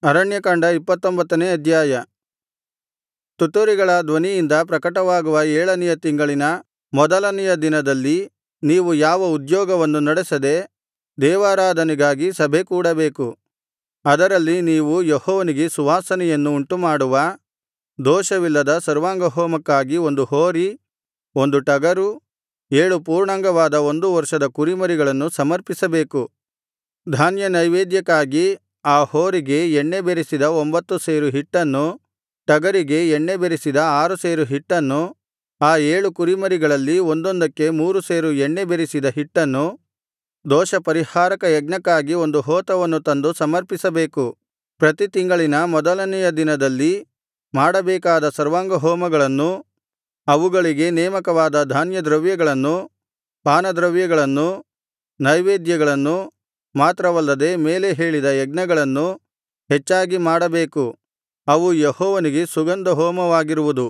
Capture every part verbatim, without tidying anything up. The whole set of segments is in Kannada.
ಅರಣ್ಯಕಾಂಡ ಇಪ್ಪತ್ತೊಂಬತ್ತನೇ ಅಧ್ಯಾಯ. ತುತ್ತೂರಿಗಳ ಧ್ವನಿಯಿಂದ ಪ್ರಕಟವಾಗುವ ಏಳನೆಯ ತಿಂಗಳಿನ ಮೊದಲನೆಯ ದಿನದಲ್ಲಿ ನೀವು ಯಾವ ಉದ್ಯೋಗವನ್ನು ನಡೆಸದೆ ದೇವಾರಾಧನೆಗಾಗಿ ಸಭೆಕೂಡಬೇಕು. ಅದರಲ್ಲಿ ನೀವು ಯೆಹೋವನಿಗೆ ಸುವಾಸನೆಯನ್ನು ಉಂಟುಮಾಡುವ ದೋಷವಿಲ್ಲದ ಸರ್ವಾಂಗಹೋಮಕ್ಕಾಗಿ ಒಂದು ಹೋರಿ, ಒಂದು ಟಗರು, ಏಳು ಪೂರ್ಣಾಂಗವಾದ ಒಂದು ವರ್ಷದ ಕುರಿಮರಿಗಳನ್ನು ಸಮರ್ಪಿಸಬೇಕು. ಧಾನ್ಯನೈವೇದ್ಯಕ್ಕಾಗಿ ಆ ಹೋರಿಗೆ ಎಣ್ಣೆ ಬೆರೆಸಿದ ಒಂಭತ್ತು ಸೇರು ಹಿಟ್ಟನ್ನು, ಟಗರಿಗೆ ಎಣ್ಣೆ ಬೆರೆಸಿದ ಆರು ಸೇರು ಹಿಟ್ಟನ್ನು, ಆ ಏಳು ಕುರಿಮರಿಗಳಲ್ಲಿ ಒಂದೊಂದಕ್ಕೆ ಮೂರು ಸೇರು ಎಣ್ಣೆ ಬೆರೆಸಿದ ಹಿಟ್ಟನ್ನು, ದೋಷಪರಿಹಾರಕ ಯಜ್ಞಕ್ಕಾಗಿ ಒಂದು ಹೋತವನ್ನು ತಂದು ಸಮರ್ಪಿಸಬೇಕು. ಪ್ರತಿ ತಿಂಗಳಿನ ಮೊದಲನೆಯ ದಿನದಲ್ಲಿ ಮಾಡಬೇಕಾದ ಸರ್ವಾಂಗಹೋಮಗಳನ್ನೂ ಅವುಗಳಿಗೆ ನೇಮಕವಾದ ಧಾನ್ಯದ್ರವ್ಯಗಳನ್ನೂ ಪಾನದ್ರವ್ಯಗಳನ್ನೂ ನೈವೇದ್ಯಗಳನ್ನೂ ಮಾತ್ರವಲ್ಲದೆ ಮೇಲೆ ಹೇಳಿದ ಯಜ್ಞಗಳನ್ನು ಹೆಚ್ಚಾಗಿ ಮಾಡಬೇಕು. ಅವು ಯೆಹೋವನಿಗೆ ಸುಗಂಧಹೋಮವಾಗಿರುವುದು.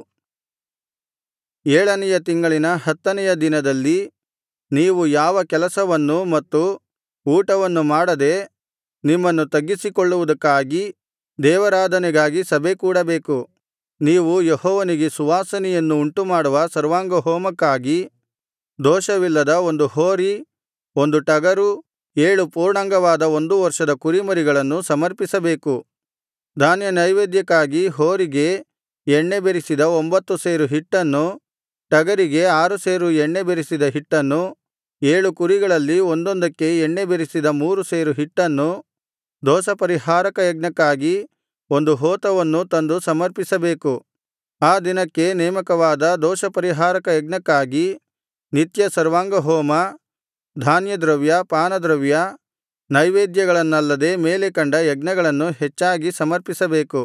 ಏಳನೆಯ ತಿಂಗಳಿನ ಹತ್ತನೆಯ ದಿನದಲ್ಲಿ ನೀವು ಯಾವ ಕೆಲಸವನ್ನೂ ಮತ್ತು ಊಟವನ್ನು ಮಾಡದೆ ನಿಮ್ಮನ್ನು ತಗ್ಗಿಸಿಕೊಳ್ಳುವುದಕ್ಕಾಗಿ ದೇವಾರಾಧನೆಗಾಗಿ ಸಭೆಕೂಡಬೇಕು. ನೀವು ಯೆಹೋವನಿಗೆ ಸುವಾಸನೆಯನ್ನು ಉಂಟುಮಾಡುವ ಸರ್ವಾಂಗಹೋಮಕ್ಕಾಗಿ ದೋಷವಿಲ್ಲದ ಒಂದು ಹೋರಿ, ಒಂದು ಟಗರು, ಏಳು ಪೂರ್ಣಾಂಗವಾದ ಒಂದು ವರ್ಷದ ಕುರಿಮರಿಗಳನ್ನು ಸಮರ್ಪಿಸಬೇಕು. ಧಾನ್ಯನೈವೇದ್ಯಕ್ಕಾಗಿ ಹೋರಿಗೆ ಎಣ್ಣೆ ಬೆರೆಸಿದ ಒಂಭತ್ತು ಸೇರು ಹಿಟ್ಟನ್ನು, ಟಗರಿಗೆ ಆರು ಸೇರು ಎಣ್ಣೆ ಬೆರೆಸಿದ ಹಿಟ್ಟನ್ನು, ಏಳು ಕುರಿಗಳಲ್ಲಿ ಒಂದೊಂದಕ್ಕೆ ಎಣ್ಣೆ ಬೆರೆಸಿದ ಮೂರು ಸೇರು ಹಿಟ್ಟನ್ನು, ದೋಷಪರಿಹಾರಕ ಯಜ್ಞಕ್ಕಾಗಿ ಒಂದು ಹೋತವನ್ನು ತಂದು ಸಮರ್ಪಿಸಬೇಕು. ಆ ದಿನಕ್ಕೆ ನೇಮಕವಾದ ದೋಷಪರಿಹಾರಕ ಯಜ್ಞಕ್ಕಾಗಿ ನಿತ್ಯ ಸರ್ವಾಂಗಹೋಮ, ಧಾನ್ಯದ್ರವ್ಯ, ಪಾನದ್ರವ್ಯ, ನೈವೇದ್ಯಗಳನ್ನಲ್ಲದೆ ಮೇಲೆ ಕಂಡ ಯಜ್ಞಗಳನ್ನು ಹೆಚ್ಚಾಗಿ ಸಮರ್ಪಿಸಬೇಕು.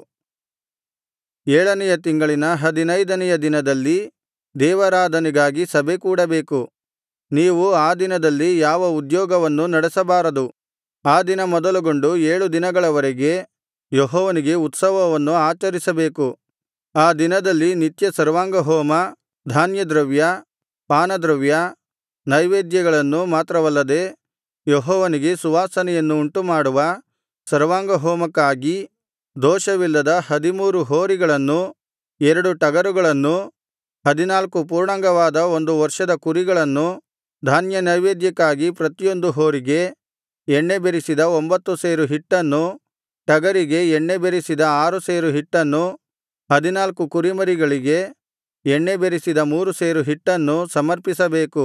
ಏಳನೆಯ ತಿಂಗಳಿನ ಹದಿನೈದನೆಯ ದಿನದಲ್ಲಿ ದೇವಾರಾಧನೆಗಾಗಿ ಸಭೆಕೂಡಬೇಕು. ನೀವು ಆ ದಿನದಲ್ಲಿ ಯಾವ ಉದ್ಯೋಗವನ್ನೂ ನಡೆಸಬಾರದು. ಆ ದಿನ ಮೊದಲುಗೊಂಡು ಏಳು ದಿನಗಳವರೆಗೆ ಯೆಹೋವನಿಗೆ ಉತ್ಸವವನ್ನು ಆಚರಿಸಬೇಕು. ಆ ದಿನದಲ್ಲಿ ನಿತ್ಯ ಸರ್ವಾಂಗಹೋಮ, ಧಾನ್ಯದ್ರವ್ಯ, ಪಾನದ್ರವ್ಯ, ನೈವೇದ್ಯಗಳನ್ನು ಮಾತ್ರವಲ್ಲದೆ ಯೆಹೋವನಿಗೆ ಸುವಾಸನೆಯನ್ನು ಉಂಟುಮಾಡುವ ಸರ್ವಾಂಗಹೋಮಕ್ಕಾಗಿ ದೋಷವಿಲ್ಲದ ಹದಿಮೂರು ಹೋರಿಗಳನ್ನೂ, ಎರಡು ಟಗರುಗಳನ್ನೂ, ಹದಿನಾಲ್ಕು ಪೂರ್ಣಾಂಗವಾದ ಒಂದು ವರ್ಷದ ಕುರಿಗಳನ್ನು, ಧಾನ್ಯನೈವೇದ್ಯಕ್ಕಾಗಿ ಪ್ರತಿಯೊಂದು ಹೋರಿಗೆ ಎಣ್ಣೆ ಬೆರೆಸಿದ ಒಂಭತ್ತು ಸೇರು ಹಿಟ್ಟನ್ನು, ಟಗರಿಗೆ ಎಣ್ಣೆ ಬೆರೆಸಿದ ಆರು ಸೇರು ಹಿಟ್ಟನ್ನು, ಹದಿನಾಲ್ಕು ಕುರಿಮರಿಗಳಿಗೆ ಎಣ್ಣೆ ಬೆರೆಸಿದ ಮೂರು ಸೇರು ಹಿಟ್ಟನ್ನು ಸಮರ್ಪಿಸಬೇಕು.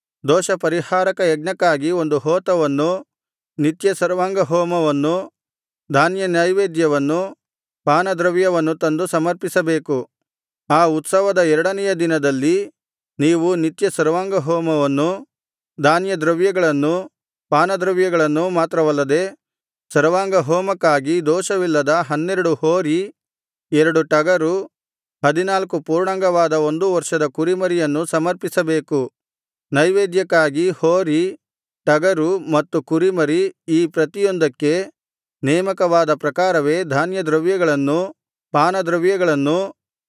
ದೋಷಪರಿಹಾರಕ ಯಜ್ಞಕ್ಕಾಗಿ ಒಂದು ಹೋತವನ್ನು, ನಿತ್ಯ ಸರ್ವಾಂಗಹೋಮವನ್ನು, ಧಾನ್ಯನೈವೇದ್ಯವನ್ನು, ಪಾನದ್ರವ್ಯವನ್ನು ತಂದು ಸಮರ್ಪಿಸಬೇಕು. ಆ ಉತ್ಸವದ ಎರಡನೆಯ ದಿನದಲ್ಲಿ ನೀವು ನಿತ್ಯ ಸರ್ವಾಂಗಹೋಮವನ್ನು, ಧಾನ್ಯದ್ರವ್ಯಗಳನ್ನೂ ಪಾನದ್ರವ್ಯಗಳನ್ನೂ ಮಾತ್ರವಲ್ಲದೆ ಸರ್ವಾಂಗಹೋಮಕ್ಕಾಗಿ ದೋಷವಿಲ್ಲದ ಹನ್ನೆರಡು ಹೋರಿ, ಎರಡು ಟಗರು, ಹದಿನಾಲ್ಕು ಪೂರ್ಣಾಂಗವಾದ ಒಂದು ವರ್ಷದ ಕುರಿಮರಿಯನ್ನು ಸಮರ್ಪಿಸಬೇಕು. ನೈವೇದ್ಯಕ್ಕಾಗಿ ಹೋರಿ, ಟಗರು ಮತ್ತು ಕುರಿಮರಿ ಈ ಪ್ರತಿಯೊಂದಕ್ಕೆ ನೇಮಕವಾದ ಪ್ರಕಾರವೇ ಧಾನ್ಯದ್ರವ್ಯಗಳನ್ನೂ ಪಾನದ್ರವ್ಯಗಳನ್ನೂ,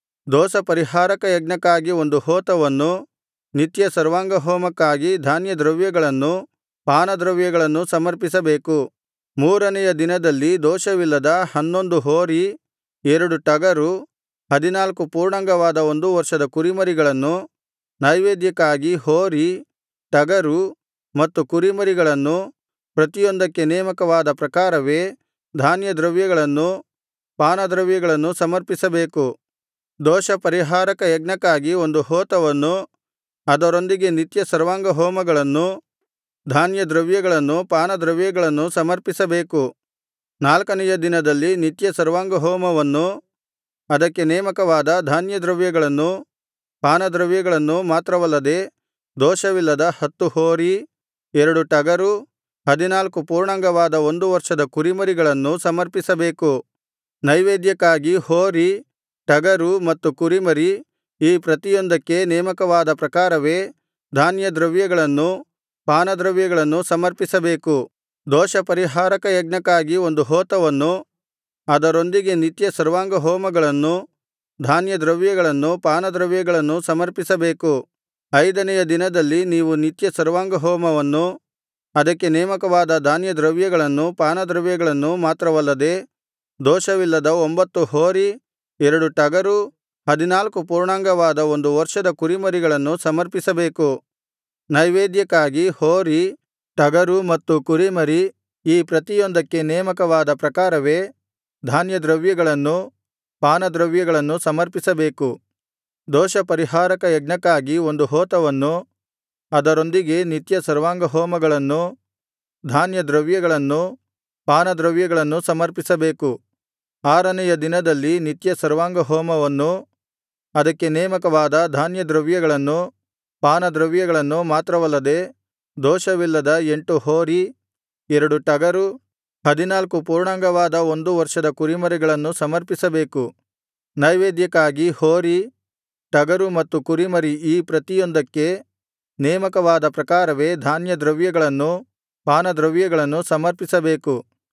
ದೋಷಪರಿಹಾರಕ ಯಜ್ಞಕ್ಕಾಗಿ ಒಂದು ಹೋತವನ್ನು, ನಿತ್ಯ ಸರ್ವಾಂಗಹೋಮಕ್ಕಾಗಿ ಧಾನ್ಯದ್ರವ್ಯಗಳನ್ನೂ ಪಾನದ್ರವ್ಯಗಳನ್ನೂ ಸಮರ್ಪಿಸಬೇಕು. ಮೂರನೆಯ ದಿನದಲ್ಲಿ ದೋಷವಿಲ್ಲದ ಹನ್ನೊಂದು ಹೋರಿ, ಎರಡು ಟಗರು, ಹದಿನಾಲ್ಕು ಪೂರ್ಣಾಂಗವಾದ ಒಂದು ವರ್ಷದ ಕುರಿಮರಿಗಳನ್ನು, ನೈವೇದ್ಯಕ್ಕಾಗಿ ಹೋರಿ, ಟಗರು ಮತ್ತು ಕುರಿಮರಿಗಳನ್ನು ಪ್ರತಿಯೊಂದಕ್ಕೆ ನೇಮಕವಾದ ಪ್ರಕಾರವೇ ಧಾನ್ಯದ್ರವ್ಯಗಳನ್ನೂ ಪಾನದ್ರವ್ಯಗಳನ್ನೂ ಸಮರ್ಪಿಸಬೇಕು. ದೋಷಪರಿಹಾರಕ ಯಜ್ಞಕ್ಕಾಗಿ ಒಂದು ಹೋತವನ್ನು, ಅದರೊಂದಿಗೆ ನಿತ್ಯ ಸರ್ವಾಂಗಹೋಮಗಳನ್ನೂ, ಧಾನ್ಯದ್ರವ್ಯಗಳನ್ನೂ ಪಾನದ್ರವ್ಯಗಳನ್ನೂ ಸಮರ್ಪಿಸಬೇಕು. ನಾಲ್ಕನೆಯ ದಿನದಲ್ಲಿ ನಿತ್ಯ ಸರ್ವಾಂಗಹೋಮವನ್ನು, ಅದಕ್ಕೆ ನೇಮಕವಾದ ಧಾನ್ಯದ್ರವ್ಯಗಳನ್ನೂ ಪಾನದ್ರವ್ಯಗಳನ್ನೂ ಮಾತ್ರವಲ್ಲದೆ ದೋಷವಿಲ್ಲದ ಹತ್ತು ಹೋರಿ, ಎರಡು ಟಗರು, ಹದಿನಾಲ್ಕು ಪೂರ್ಣಾಂಗವಾದ ಒಂದು ವರ್ಷದ ಕುರಿಮರಿಗಳನ್ನು ಸಮರ್ಪಿಸಬೇಕು. ನೈವೇದ್ಯಕ್ಕಾಗಿ ಹೋರಿ, ಟಗರು ಮತ್ತು ಕುರಿಮರಿ ಈ ಪ್ರತಿಯೊಂದಕ್ಕೆ ನೇಮಕವಾದ ಪ್ರಕಾರವೇ ಧಾನ್ಯದ್ರವ್ಯಗಳನ್ನೂ ಪಾನದ್ರವ್ಯಗಳನ್ನೂ ಸಮರ್ಪಿಸಬೇಕು. ದೋಷಪರಿಹಾರಕ ಯಜ್ಞಕ್ಕಾಗಿ ಒಂದು ಹೋತವನ್ನು, ಅದರೊಂದಿಗೆ ನಿತ್ಯ ಸರ್ವಾಂಗಹೋಮಗಳನ್ನೂ ಧಾನ್ಯದ್ರವ್ಯಗಳನ್ನೂ ಪಾನದ್ರವ್ಯಗಳನ್ನೂ ಸಮರ್ಪಿಸಬೇಕು. ಐದನೆಯ ದಿನದಲ್ಲಿ ನೀವು ನಿತ್ಯ ಸರ್ವಾಂಗಹೋಮವನ್ನು, ಅದಕ್ಕೆ ನೇಮಕವಾದ ಧಾನ್ಯದ್ರವ್ಯಗಳನ್ನೂ ಪಾನದ್ರವ್ಯಗಳನ್ನೂ ಮಾತ್ರವಲ್ಲದೆ ದೋಷವಿಲ್ಲದ ಒಂಬತ್ತು ಹೋರಿ, ಎರಡು ಟಗರು, ಹದಿನಾಲ್ಕು ಪೂರ್ಣಾಂಗವಾದ ಒಂದು ವರ್ಷದ ಕುರಿಮರಿಗಳನ್ನು ಸಮರ್ಪಿಸಬೇಕು. ನೈವೇದ್ಯಕ್ಕಾಗಿ ಹೋರಿ, ಟಗರು ಮತ್ತು ಕುರಿಮರಿ ಈ ಪ್ರತಿಯೊಂದಕ್ಕೆ ನೇಮಕವಾದ ಪ್ರಕಾರವೇ ಧಾನ್ಯದ್ರವ್ಯಗಳನ್ನೂ ಪಾನದ್ರವ್ಯಗಳನ್ನೂ ಸಮರ್ಪಿಸಬೇಕು. ದೋಷಪರಿಹಾರಕ ಯಜ್ಞಕ್ಕಾಗಿ ಒಂದು ಹೋತವನ್ನೂ ಅದರೊಂದಿಗೆ ನಿತ್ಯ ಸರ್ವಾಂಗಹೋಮಗಳನ್ನೂ ಧಾನ್ಯದ್ರವ್ಯಗಳನ್ನೂ ಪಾನದ್ರವ್ಯಗಳನ್ನೂ ಸಮರ್ಪಿಸಬೇಕು. ಆರನೆಯ ದಿನದಲ್ಲಿ ನಿತ್ಯ ಸರ್ವಾಂಗಹೋಮವನ್ನೂ ಅದಕ್ಕೆ ನೇಮಕವಾದ ಧಾನ್ಯದ್ರವ್ಯಗಳನ್ನೂ ಪಾನದ್ರವ್ಯಗಳನ್ನೂ ಮಾತ್ರವಲ್ಲದೆ ದೋಷವಿಲ್ಲದ ಎಂಟು ಹೋರಿ, ಎರಡು ಟಗರು, ಹದಿನಾಲ್ಕು ಪೂರ್ಣಾಂಗವಾದ ಒಂದು ವರ್ಷದ ಕುರಿಮರಿಗಳನ್ನು ಸಮರ್ಪಿಸಬೇಕು. ನೈವೇದ್ಯಕ್ಕಾಗಿ ಹೋರಿ, ಟಗರು ಮತ್ತು ಕುರಿಮರಿ ಈ ಪ್ರತಿಯೊಂದಕ್ಕೆ ನೇಮಕವಾದ ಪ್ರಕಾರವೇ ಧಾನ್ಯದ್ರವ್ಯಗಳನ್ನೂ ಪಾನದ್ರವ್ಯಗಳನ್ನೂ ಸಮರ್ಪಿಸಬೇಕು.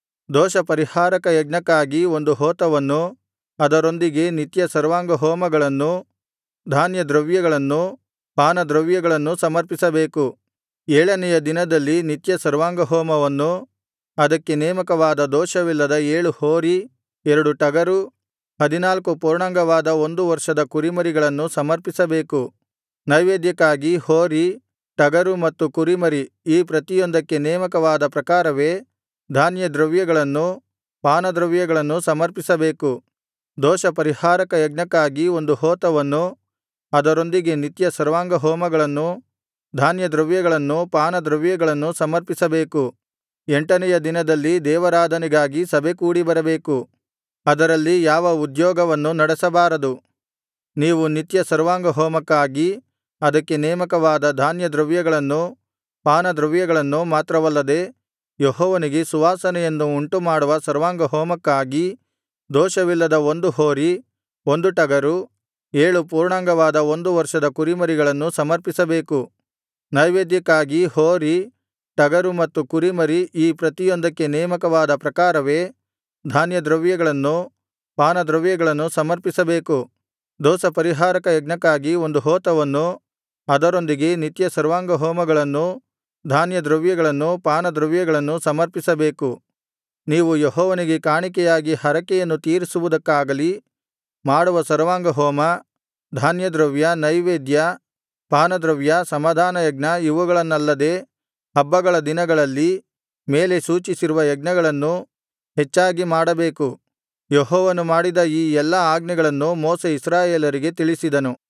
ದೋಷಪರಿಹಾರಕ ಯಜ್ಞಕ್ಕಾಗಿ ಒಂದು ಹೋತವನ್ನೂ ಅದರೊಂದಿಗೆ ನಿತ್ಯ ಸರ್ವಾಂಗಹೋಮಗಳನ್ನೂ ಧಾನ್ಯದ್ರವ್ಯಗಳನ್ನೂ ಪಾನದ್ರವ್ಯಗಳನ್ನೂ ಸಮರ್ಪಿಸಬೇಕು. ಏಳನೆಯ ದಿನದಲ್ಲಿ ನಿತ್ಯ ಸರ್ವಾಂಗಹೋಮವನ್ನೂ ಅದಕ್ಕೆ ನೇಮಕವಾದ ದೋಷವಿಲ್ಲದ ಏಳು ಹೋರಿ, ಎರಡು ಟಗರು, ಹದಿನಾಲ್ಕು ಪೂರ್ಣಾಂಗವಾದ ಒಂದು ವರ್ಷದ ಕುರಿಮರಿಗಳನ್ನು ಸಮರ್ಪಿಸಬೇಕು. ನೈವೇದ್ಯಕ್ಕಾಗಿ ಹೋರಿ, ಟಗರು ಮತ್ತು ಕುರಿಮರಿ ಈ ಪ್ರತಿಯೊಂದಕ್ಕೆ ನೇಮಕವಾದ ಪ್ರಕಾರವೇ ಧಾನ್ಯದ್ರವ್ಯಗಳನ್ನೂ ಪಾನದ್ರವ್ಯಗಳನ್ನೂ ಸಮರ್ಪಿಸಬೇಕು. ದೋಷಪರಿಹಾರಕ ಯಜ್ಞಕ್ಕಾಗಿ ಒಂದು ಹೋತವನ್ನೂ ಅದರೊಂದಿಗೆ ನಿತ್ಯ ಸರ್ವಾಂಗಹೋಮಗಳನ್ನೂ ಧಾನ್ಯದ್ರವ್ಯಗಳನ್ನೂ ಪಾನದ್ರವ್ಯಗಳನ್ನೂ ಸಮರ್ಪಿಸಬೇಕು. ಎಂಟನೆಯ ದಿನದಲ್ಲಿ ದೇವಾರಾಧನೆಗಾಗಿ ಸಭೆ ಕೂಡಿಬರಬೇಕು. ಅದರಲ್ಲಿ ಯಾವ ಉದ್ಯೋಗವನ್ನು ನಡೆಸಬಾರದು. ನೀವು ನಿತ್ಯ ಸರ್ವಾಂಗಹೋಮಕ್ಕಾಗಿ ಅದಕ್ಕೆ ನೇಮಕವಾದ ಧಾನ್ಯದ್ರವ್ಯಗಳನ್ನೂ ಪಾನದ್ರವ್ಯಗಳನ್ನೂ ಮಾತ್ರವಲ್ಲದೆ ಯೆಹೋವನಿಗೆ ಸುವಾಸನೆಯನ್ನು ಉಂಟುಮಾಡುವ ಸರ್ವಾಂಗಹೋಮಕ್ಕಾಗಿ ದೋಷವಿಲ್ಲದ ಒಂದು ಹೋರಿ, ಒಂದು ಟಗರು, ಏಳು ಪೂರ್ಣಾಂಗವಾದ ಒಂದು ವರ್ಷದ ಕುರಿಮರಿಗಳನ್ನು ಸಮರ್ಪಿಸಬೇಕು. ನೈವೇದ್ಯಕ್ಕಾಗಿ ಹೋರಿ, ಟಗರು ಮತ್ತು ಕುರಿಮರಿ ಈ ಪ್ರತಿಯೊಂದಕ್ಕೆ ನೇಮಕವಾದ ಪ್ರಕಾರವೇ ಧಾನ್ಯದ್ರವ್ಯಗಳನ್ನೂ ಪಾನದ್ರವ್ಯಗಳನ್ನೂ ಸಮರ್ಪಿಸಬೇಕು. ದೋಷಪರಿಹಾರಕ ಯಜ್ಞಕ್ಕಾಗಿ ಒಂದು ಹೋತವನ್ನೂ ಅದರೊಂದಿಗೆ ನಿತ್ಯ ಸರ್ವಾಂಗಹೋಮಗಳನ್ನೂ ಧಾನ್ಯದ್ರವ್ಯಗಳನ್ನೂ ಪಾನದ್ರವ್ಯಗಳನ್ನೂ ಸಮರ್ಪಿಸಬೇಕು. ನೀವು ಯೆಹೋವನಿಗೆ ಕಾಣಿಕೆಯಾಗಿ ಹರಕೆಯನ್ನು ತೀರಿಸುವುದಕ್ಕಾಗಲಿ ಮಾಡುವ ಸರ್ವಾಂಗಹೋಮ, ಧಾನ್ಯದ್ರವ್ಯ, ನೈವೇದ್ಯ, ಪಾನದ್ರವ್ಯ, ಸಮಾಧಾನಯಜ್ಞ ಇವುಗಳನ್ನಲ್ಲದೆ ಹಬ್ಬಗಳ ದಿನಗಳಲ್ಲಿ ಮೇಲೆ ಸೂಚಿಸಿರುವ ಯಜ್ಞಗಳನ್ನು ಹೆಚ್ಚಾಗಿ ಮಾಡಬೇಕು. ಯೆಹೋವನು ಮಾಡಿದ ಈ ಎಲ್ಲಾ ಆಜ್ಞೆಗಳನ್ನು ಮೋಶೆ ಇಸ್ರಾಯೇಲರಿಗೆ ತಿಳಿಸಿದನು.